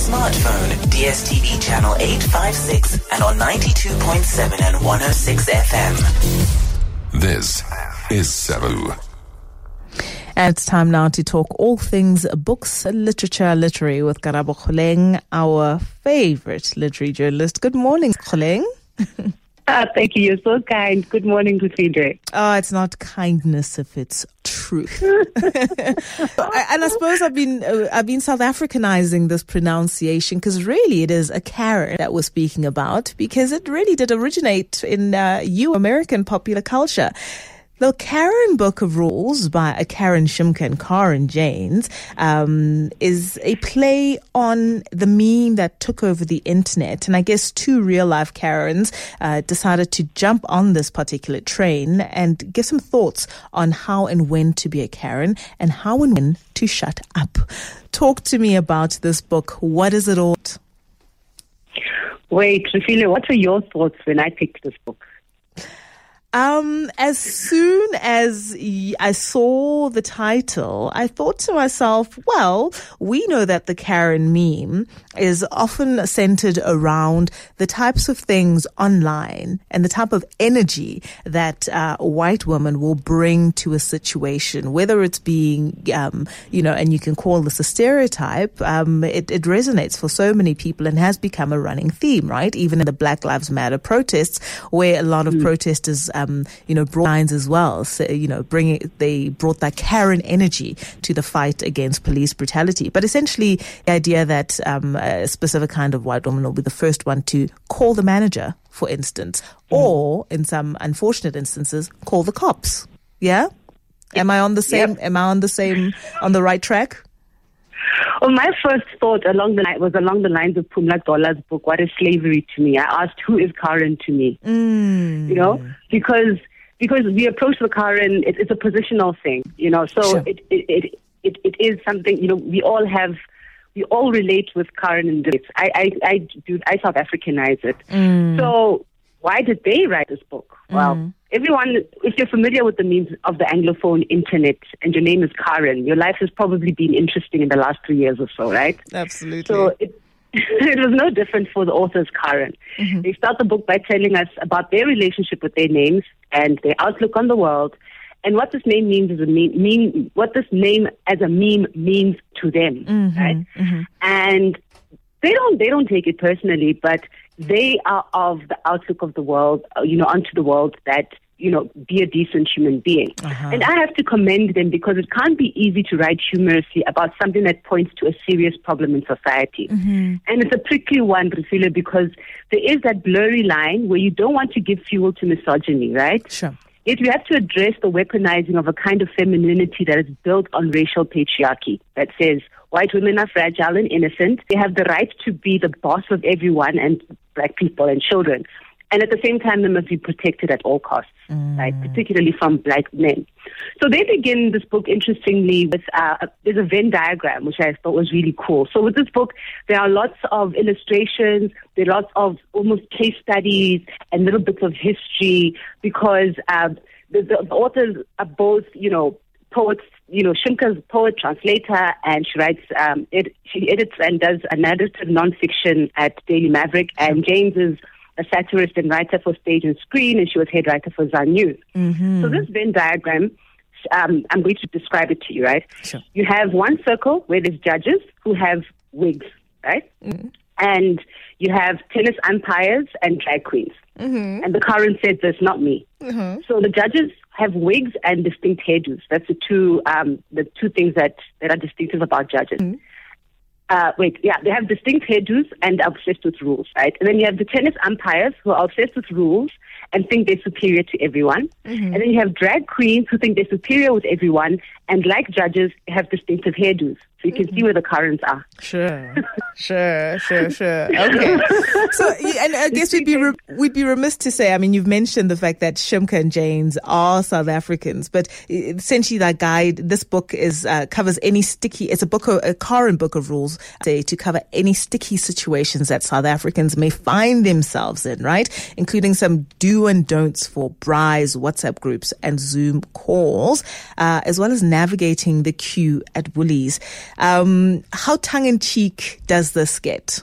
smartphone, DSTV channel 856 and on 92.7 and 106 FM. This is Sabu. And it's time now to talk all things books, literature, literary with Karabo Kholeng, our favorite literary journalist. Good morning, Kholeng. Thank you. You're so kind. Good morning, Kusindre. Oh, it's not kindness if it's truth. And I suppose I've been South Africanizing this pronunciation because really it is a Karen that we're speaking about, because it really did originate in American popular culture. The Karen Book of Rules by Karen Shimka and Karen Janes is a play on the meme that took over the internet. And I guess two real-life Karens decided to jump on this particular train and give some thoughts on how and when to be a Karen and how and when to shut up. Talk to me about this book. What is it all? Wait, Rufino, what were your thoughts when I picked this book? As soon as I saw the title, I thought to myself, well, we know that the Karen meme is often centered around the types of things online and the type of energy that white women will bring to a situation, whether it's being, and you can call this a stereotype. It resonates for so many people and has become a running theme, right? Even in the Black Lives Matter protests, where a lot of protesters brought lines as well. So, they brought that Karen energy to the fight against police brutality. But essentially, the idea that a specific kind of white woman will be the first one to call the manager, for instance, or in some unfortunate instances, call the cops. Yeah? Am I on the same? Yep. Am I on the right track? Well, my first thought along the lines of Phumla Dola's book, What is Slavery to Me? I asked, who is Karen to me? Because we approach the Karen, it's a positional thing, so sure. It is something, we all relate with Karen in this. I South Africanize it. So why did they write this book? Well, everyone, if you're familiar with the memes of the Anglophone internet and your name is Karen, your life has probably been interesting in the last 3 years or so, right? Absolutely. So it was no different for the authors, Karen. They start the book by telling us about their relationship with their names and their outlook on the world, and what this name means as what this name as a meme means to them, right? And they don't take it personally, but they are of the outlook of the world, onto the world that, be a decent human being. And I have to commend them, because it can't be easy to write humorously about something that points to a serious problem in society. And it's a prickly one, Priscilla, because there is that blurry line where you don't want to give fuel to misogyny, right? Sure. Yet we have to address the weaponizing of a kind of femininity that is built on racial patriarchy that says white women are fragile and innocent. They have the right to be the boss of everyone, and Black people and children. And at the same time, they must be protected at all costs, right? Particularly from Black men. So they begin this book, interestingly, with there's a Venn diagram, which I thought was really cool. So with this book, there are lots of illustrations, there are lots of almost case studies and little bits of history, because the authors are both, poets. Shimka's poet, translator, and she writes, she edits and does a narrative nonfiction at Daily Maverick, and James is a satirist and writer for stage and screen, and she was head writer for Zan News. So this Venn diagram, I'm going to describe it to you, right? Sure. You have one circle where there's judges who have wigs, right? And you have tennis umpires and drag queens. And the Karen said this, not me. So the judges have wigs and distinct hairdos. That's the two things that are distinctive about judges. They have distinct hairdos and are obsessed with rules, right? And then you have the tennis umpires who are obsessed with rules and think they're superior to everyone. And then you have drag queens who think they're superior with everyone, and like judges, have distinctive hairdos. So you can see where the currents are. Sure. Okay. So, and I guess we'd be remiss to say, I mean, you've mentioned the fact that Shimka and Janes are South Africans, but essentially that guide, this book covers any sticky, it's a Karen Book of Rules, to cover any sticky situations that South Africans may find themselves in, right? Including some do and don'ts for Braai's WhatsApp groups and Zoom calls, as well as navigating the queue at Woolies. How tongue-in-cheek does this get?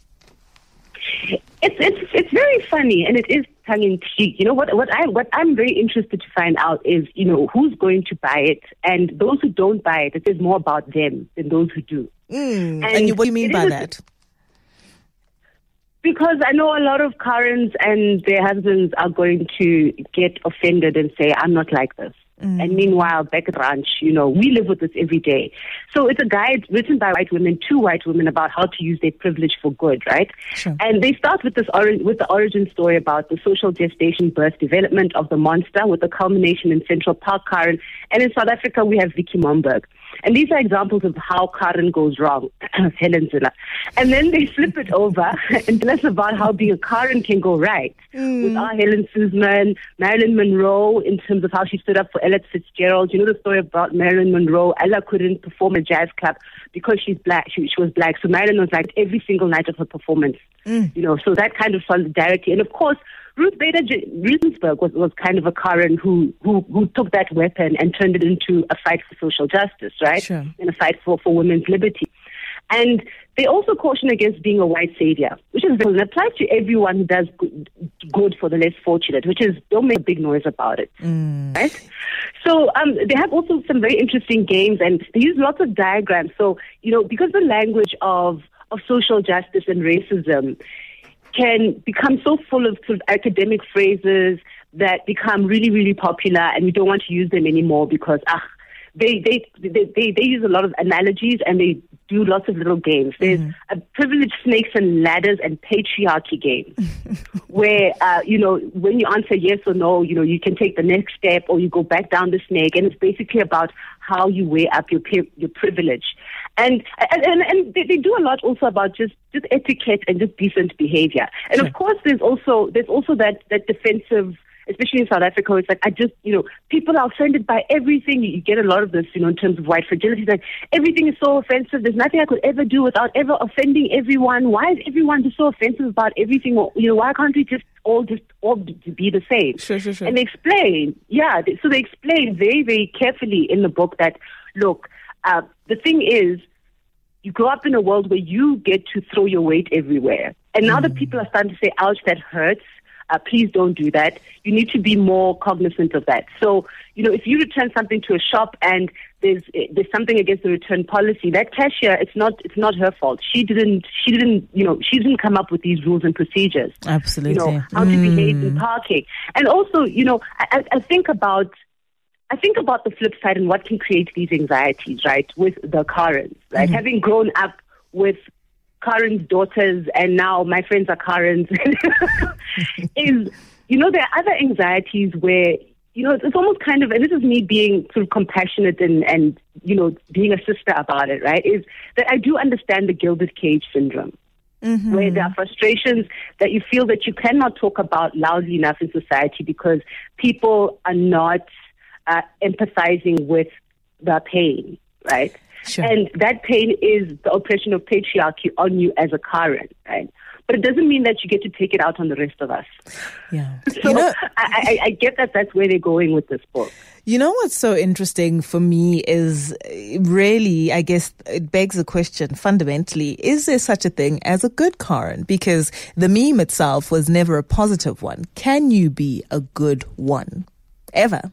It's very funny, and it is tongue-in-cheek. You know, what I'm very interested to find out is, you know, who's going to buy it, and those who don't buy it, it says more about them than those who do. And what do you mean by that? Because I know a lot of Karens and their husbands are going to get offended and say, I'm not like this. And meanwhile, back at ranch, you know, we live with this every day. So it's a guide written by white women to white women about how to use their privilege for good, right? Sure. And they start with with the origin story about the social gestation, birth, development of the monster, with the culmination in Central Park, Karen. And in South Africa, we have Vicky Momberg. And these are examples of how Karen goes wrong, Helen Zille. And then they flip it over and tell us about how being a Karen can go right. With our Helen Suzman, Marilyn Monroe, in terms of how she stood up for Ella Fitzgerald. You know the story about Marilyn Monroe. Ella couldn't perform at jazz club because she's black. She was black. So Marilyn was like every single night of her performance. You know, so that kind of solidarity. And of course, Ruth Bader Ginsburg was kind of a Karen who took that weapon and turned it into a fight for social justice, right? Sure. And a fight for women's liberty. And they also caution against being a white savior, which is it applies to everyone who does good for the less fortunate, which is don't make a big noise about it, right? So they have also some very interesting games, and they use lots of diagrams. So, you know, because the language of social justice and racism can become so full of sort of academic phrases that become really, really popular, and we don't want to use them anymore because they use a lot of analogies and they do lots of little games. There's a privileged snakes and ladders and patriarchy game where, you know, when you answer yes or no, you know, you can take the next step or you go back down the snake, and it's basically about how you weigh up your privilege. And they do a lot also about just etiquette and just decent behavior. And Sure. of course, there's also that defensive, especially in South Africa, it's like, people are offended by everything. You get a lot of this, you know, in terms of white fragility. It's like, everything is so offensive. There's nothing I could ever do without ever offending everyone. Why is everyone just so offensive about everything? Or, you know, why can't we just all be the same? Sure. And they explain, so they explain very, very carefully in the book that, look, the thing is, you grow up in a world where you get to throw your weight everywhere. And now that people are starting to say, ouch, that hurts, please don't do that. You need to be more cognizant of that. So, you know, if you return something to a shop and there's something against the return policy, that cashier, it's not her fault. She didn't come up with these rules and procedures. Absolutely. You know, how to behave in parking. And also, you know, I think about the flip side and what can create these anxieties, right, with the Karens, right? Having grown up with Karen's daughters and now my friends are Karens, is, you know, there are other anxieties where, you know, it's almost kind of, and this is me being sort of compassionate and you know, being a sister about it, right, is that I do understand the gilded cage syndrome. Where there are frustrations that you feel that you cannot talk about loudly enough in society because people are not empathizing with the pain, right? Sure. And that pain is the oppression of patriarchy on you as a Karen, right? But it doesn't mean that you get to take it out on the rest of us. Yeah. So you know, I get that that's where they're going with this book. You know what's so interesting for me is really, I guess it begs the question fundamentally, is there such a thing as a good Karen? Because the meme itself was never a positive one. Can you be a good one? Ever?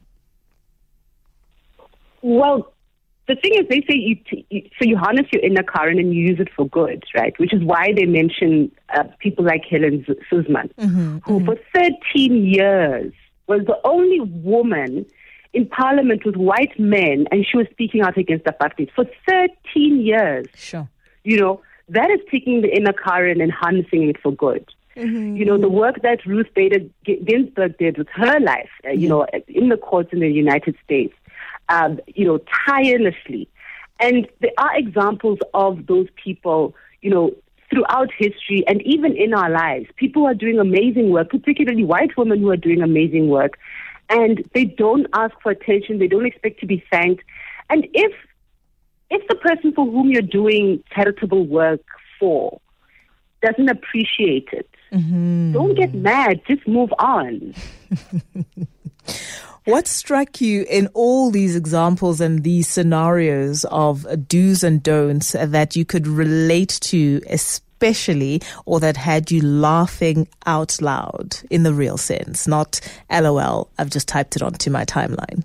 Well, the thing is, they say you harness your inner Karen and you use it for good, right? Which is why they mention people like Helen Suzman, who for 13 years was the only woman in parliament with white men, and she was speaking out against apartheid for 13 years. Sure. You know, that is taking the inner Karen and harnessing it for good. You know, the work that Ruth Bader Ginsburg did with her life, you know, in the courts in the United States, you know, tirelessly. And there are examples of those people, you know, throughout history and even in our lives. People who are doing amazing work, particularly white women who are doing amazing work, and they don't ask for attention. They don't expect to be thanked. And if the person for whom you're doing charitable work for doesn't appreciate it, don't get mad. Just move on. What struck you in all these examples and these scenarios of do's and don'ts that you could relate to especially, or that had you laughing out loud in the real sense, not LOL, I've just typed it onto my timeline?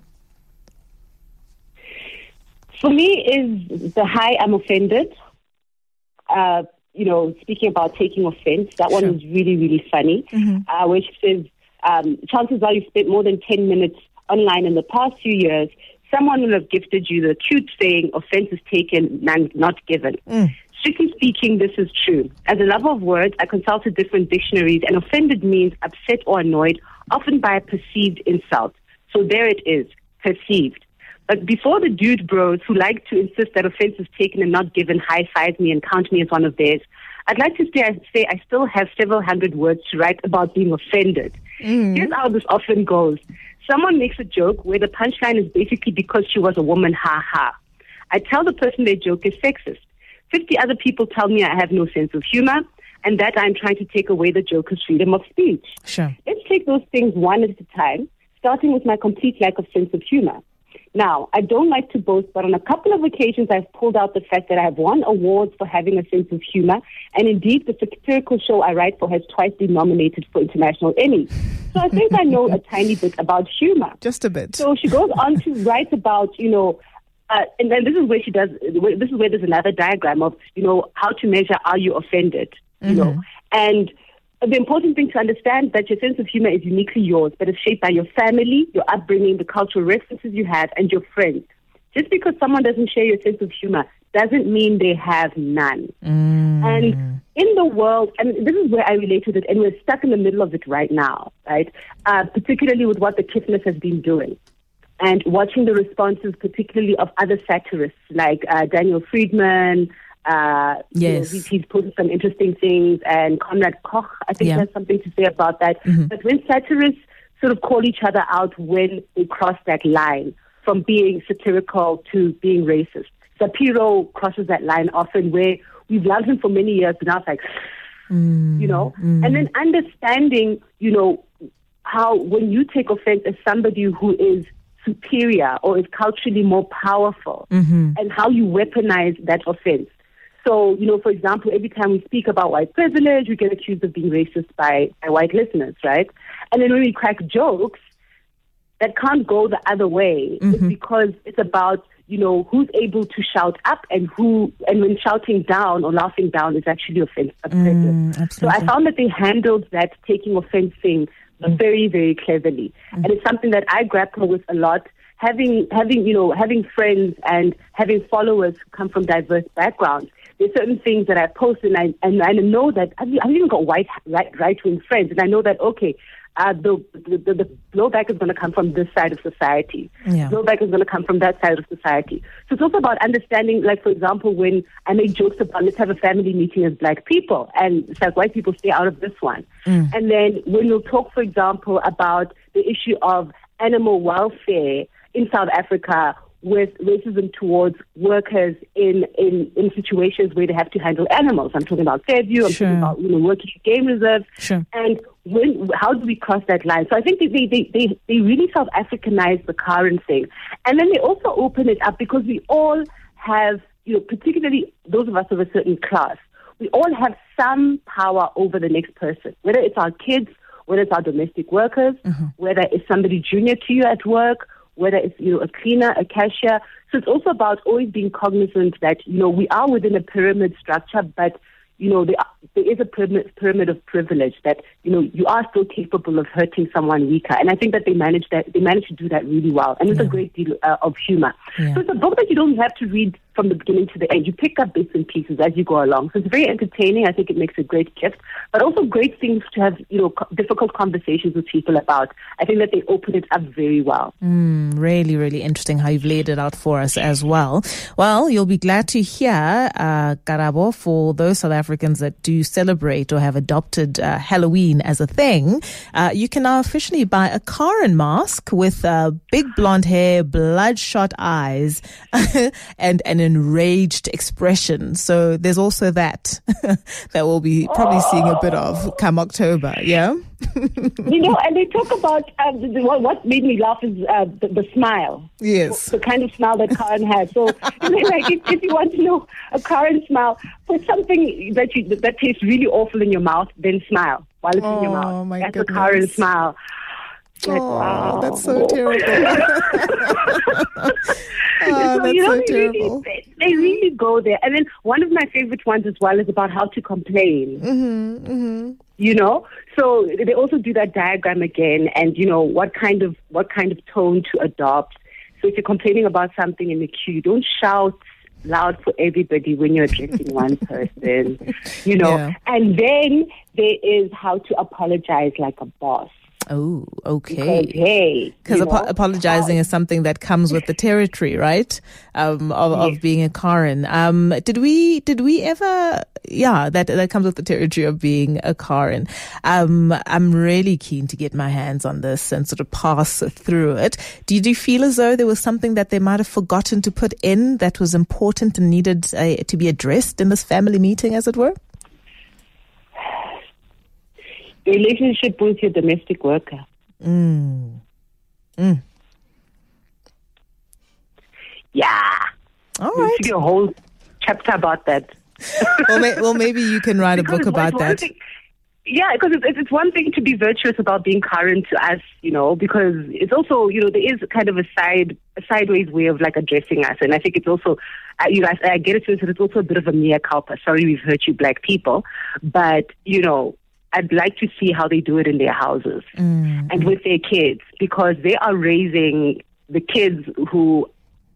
For me is the hi, I'm offended. Speaking about taking offense, that one was really, really funny. Where she says, chances are you spent more than 10 minutes online in the past few years. Someone will have gifted you the cute saying, offense is taken, none not given. Strictly speaking, this is true. As a lover of words, I consulted different dictionaries, and offended means upset or annoyed, often by a perceived insult. So there it is, perceived. But before the dude bros who like to insist that offense is taken and not given high-five me and count me as one of theirs, I'd like to say I still have several hundred words to write about being offended. Here's how this often goes. Someone makes a joke where the punchline is basically because she was a woman, ha ha. I tell the person their joke is sexist. 50 other people tell me I have no sense of humor and that I'm trying to take away the joker's freedom of speech. Sure. Let's take those things one at a time, starting with my complete lack of sense of humor. Now, I don't like to boast, but on a couple of occasions I've pulled out the fact that I have won awards for having a sense of humor, and indeed the satirical show I write for has twice been nominated for international Emmys. So I think I know a tiny bit about humor. Just a bit. So she goes on to write about, and then this is where this is where there's another diagram of, how to measure are you offended, and the important thing to understand that your sense of humor is uniquely yours, but it's shaped by your family, your upbringing, the cultural references you have, and your friends. Just because someone doesn't share your sense of humor doesn't mean they have none. And in the world, and this is where I relate to it, and we're stuck in the middle of it right now, right? Particularly with what the Kiffness has been doing. And watching the responses, particularly of other satirists like Daniel Friedman. Yes. He's posted some interesting things, and Konrad Koch, I think, has something to say about that. But when satirists sort of call each other out when they cross that line from being satirical to being racist, Shapiro crosses that line often where we've loved him for many years, but now it's like, and then understanding, how when you take offense as somebody who is superior or is culturally more powerful, and how you weaponize that offense. So, for example, every time we speak about white privilege, we get accused of being racist by white listeners, right? And then when we crack jokes, that can't go the other way. It's because it's about, who's able to shout up and when shouting down or laughing down is actually offensive. So I found that they handled that taking offense thing very, very cleverly. And it's something that I grapple with a lot. Having friends and having followers who come from diverse backgrounds, there's certain things that I post and I know that I've even got right-wing friends, and I know that, okay, the blowback is going to come from this side of society. Blowback is going to come from that side of society. So it's also about understanding, like, for example, when I make jokes about let's have a family meeting as black people, and it's like white people stay out of this one. And then when we'll talk, for example, about the issue of animal welfare in South Africa, with racism towards workers in situations where they have to handle animals. I'm talking about Fairview, I'm talking about working at game reserves. And how do we cross that line? So I think they really South Africanize the current thing. And then they also open it up because we all have, particularly those of us of a certain class, we all have some power over the next person, whether it's our kids, whether it's our domestic workers, whether it's somebody junior to you at work, whether it's, a cleaner, a cashier. So it's also about always being cognizant that, we are within a pyramid structure, but, there is a pyramid of privilege that, you are still capable of hurting someone weaker. And I think that they managed to do that really well. And it's a great deal of humor. So it's a book that you don't have to read from the beginning to the end. You pick up bits and pieces as you go along. So it's very entertaining. I think it makes a great gift, but also great things to have, difficult conversations with people about. I think that they open it up very well. Really, really interesting how you've laid it out for us as well. Well, you'll be glad to hear, Karabo, for those South Africans that do celebrate or have adopted Halloween as a thing, you can now officially buy a Karen mask with big blonde hair, bloodshot eyes, and an enraged expression. So there's also that that we'll be probably seeing a bit of come October. Yeah. And they talk about what made me laugh is the smile. Yes. The kind of smile that Karen has. So, like if you want to know a Karen smile, put something that tastes really awful in your mouth, then smile while it's in your mouth. My That's goodness. a Karen smile. Like, wow. That's so terrible. That's so terrible. They really go there. And then one of my favorite ones as well is about how to complain. So they also do that diagram again, and what kind of tone to adopt. So if you're complaining about something in the queue, don't shout loud for everybody when you're addressing one person. And then there is how to apologize like a boss. Oh, okay. Because apologizing is something that comes with the territory, right? Of being a Karen. Did we ever? Yeah, that comes with the territory of being a Karen. I'm really keen to get my hands on this and sort of pass through it. Did you feel as though there was something that they might have forgotten to put in that was important and needed to be addressed in this family meeting, as it were? Relationship with your domestic worker. Yeah. All right. There's a whole chapter about that. well, maybe you can write a book about that. Yeah, because it's one thing to be virtuous about being current to us, because it's also, there is kind of a sideways way of like addressing us. And I think it's also, I get it, so it's also a bit of a mea culpa. Sorry, we've hurt you, black people. But, I'd like to see how they do it in their houses and with their kids, because they are raising the kids who,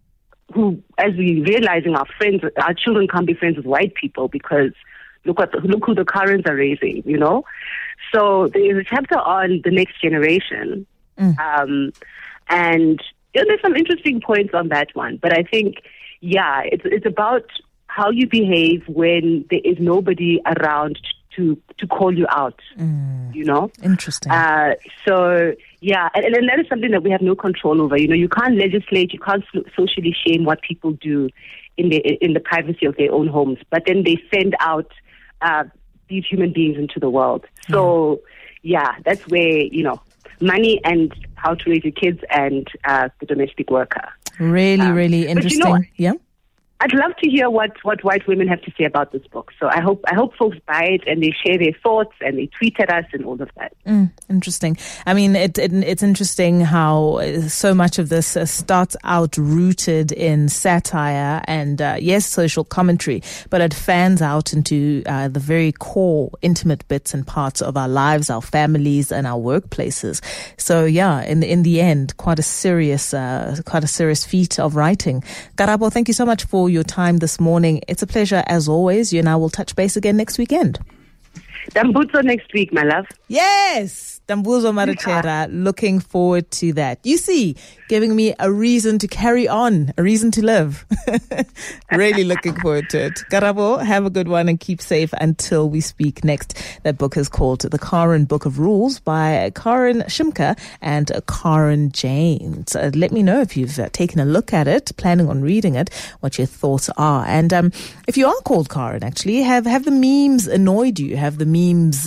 as we're realizing, our children can't be friends with white people, because look who the Karens are raising, So there's a chapter on the next generation, and there's some interesting points on that one. But I think, it's about how you behave when there is nobody around to call you out, Interesting. So, and that is something that we have no control over. You can't legislate, you can't socially shame what people do in the privacy of their own homes, but then they send out these human beings into the world. So, that's where, money and how to raise your kids and the domestic worker. Really, really interesting. Yeah. I'd love to hear what white women have to say about this book. So I hope folks buy it and they share their thoughts and they tweet at us and all of that. Interesting. I mean, it's interesting how so much of this starts out rooted in satire and social commentary, but it fans out into the very core, intimate bits and parts of our lives, our families, and our workplaces. So in the end, quite a serious feat of writing. Karabo, thank you so much for your time this morning. It's a pleasure as always. You and I will touch base again next weekend. Dambuzo next week, my love. Yes, Dambuzo Marachera. Looking forward to that. You see, giving me a reason to carry on, a reason to live. Really looking forward to it. Karabo, have a good one and keep safe until we speak next. That book is called The Karen Book of Rules by Karen Shimka and Karen James. Let me know if you've taken a look at it, planning on reading it, what your thoughts are. And if you are called Karen, actually, have the memes annoyed you? Have the memes,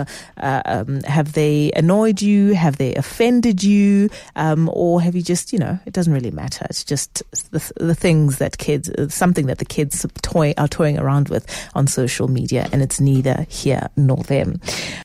have they annoyed you? Have they offended you? Or have you just, it doesn't really matter. It's just the things that something that the kids are toying around with on social media, and it's neither here nor there.